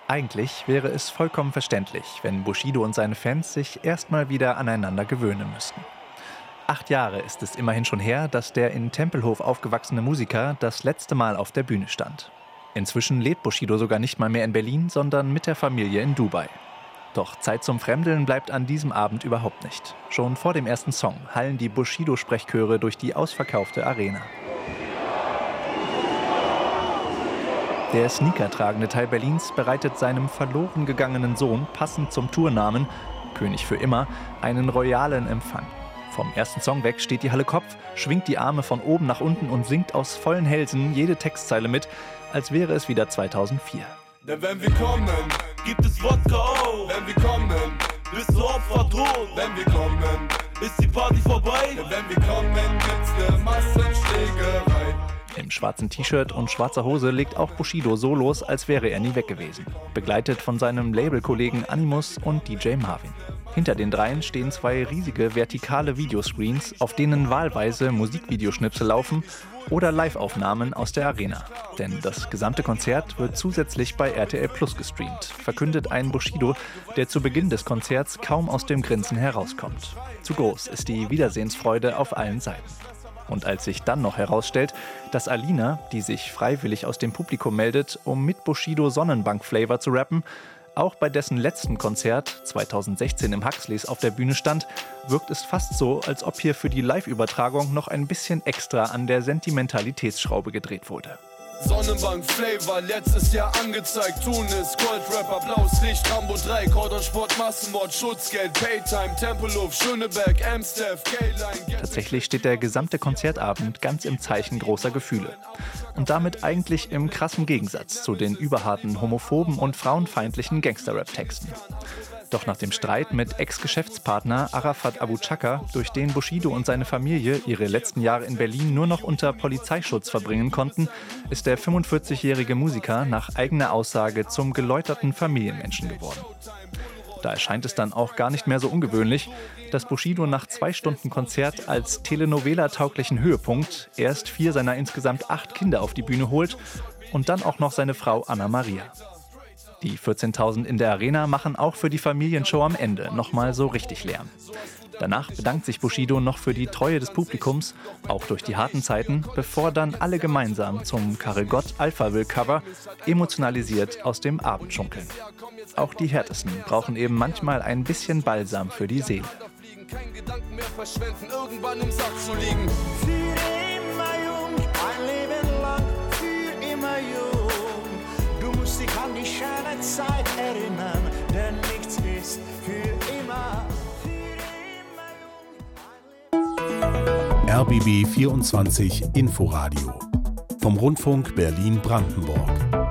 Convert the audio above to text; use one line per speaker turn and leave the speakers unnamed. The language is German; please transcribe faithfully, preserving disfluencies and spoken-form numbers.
Eigentlich wäre es vollkommen verständlich, wenn Bushido und seine Fans sich erstmal wieder aneinander gewöhnen müssten. Acht Jahre ist es immerhin schon her, dass der in Tempelhof aufgewachsene Musiker das letzte Mal auf der Bühne stand. Inzwischen lebt Bushido sogar nicht mal mehr in Berlin, sondern mit der Familie in Dubai. Doch Zeit zum Fremdeln bleibt an diesem Abend überhaupt nicht. Schon vor dem ersten Song hallen die Bushido-Sprechchöre durch die ausverkaufte Arena. Der sneakertragende Teil Berlins bereitet seinem verloren gegangenen Sohn passend zum Tournamen König für immer einen royalen Empfang. Vom ersten Song weg steht die Halle Kopf, schwingt die Arme von oben nach unten und singt aus vollen Hälsen jede Textzeile mit, als wäre es wieder zweitausendvier.
Denn wenn wir kommen, gibt es Wodka, oh. Wenn wir kommen, bist du Opfer tot. Wenn wir kommen, ist die Party vorbei. Denn wenn wir kommen, gibt's ne Massenschlägerei.
Im schwarzen T-Shirt und schwarzer Hose legt auch Bushido so los, als wäre er nie weg gewesen. Begleitet von seinem Labelkollegen Animus und D J Marvin. Hinter den dreien stehen zwei riesige vertikale Videoscreens, auf denen wahlweise Musikvideoschnipsel laufen oder Live-Aufnahmen aus der Arena. Denn das gesamte Konzert wird zusätzlich bei R T L Plus gestreamt, verkündet ein Bushido, der zu Beginn des Konzerts kaum aus dem Grinsen herauskommt. Zu groß ist die Wiedersehensfreude auf allen Seiten. Und als sich dann noch herausstellt, dass Alina, die sich freiwillig aus dem Publikum meldet, um mit Bushido Sonnenbank-Flavor zu rappen, auch bei dessen letzten Konzert zweitausendsechzehn im Huxleys auf der Bühne stand, wirkt es fast so, als ob hier für die Live-Übertragung noch ein bisschen extra an der Sentimentalitätsschraube gedreht wurde.
Sonnenbank Flavor, letztes Jahr angezeigt, Tunis, Goldrapper, blaues Licht, Rambo drei, Cordon-Sport, Massenmord, Schutzgeld, Paytime, Tempelhof, Schöneberg, Amstaff, K-Line.
Tatsächlich steht der gesamte Konzertabend ganz im Zeichen großer Gefühle. Und damit eigentlich im krassen Gegensatz zu den überharten, homophoben und frauenfeindlichen Gangster-Rap-Texten. Doch nach dem Streit mit Ex-Geschäftspartner Arafat Abu Chaka, durch den Bushido und seine Familie ihre letzten Jahre in Berlin nur noch unter Polizeischutz verbringen konnten, ist der fünfundvierzigjährige Musiker nach eigener Aussage zum geläuterten Familienmenschen geworden. Da erscheint es dann auch gar nicht mehr so ungewöhnlich, dass Bushido nach zwei Stunden Konzert als Telenovela-tauglichen Höhepunkt erst vier seiner insgesamt acht Kinder auf die Bühne holt und dann auch noch seine Frau Anna Maria. Die vierzehntausend in der Arena machen auch für die Familienshow am Ende nochmal so richtig Lärm. Danach bedankt sich Bushido noch für die Treue des Publikums, auch durch die harten Zeiten, bevor dann alle gemeinsam zum Karel Gott Alphaville-Cover emotionalisiert aus dem Abend schunkeln. Auch die Härtesten brauchen eben manchmal ein bisschen Balsam für die Seele.
Kein Gedanken mehr verschwenden, irgendwann im Sack zu liegen.
Für immer jung, ein Leben lang, für immer jung. Du musst dich an die schöne Zeit erinnern, denn nichts ist für immer.
R B B vierundzwanzig Inforadio vom Rundfunk Berlin-Brandenburg.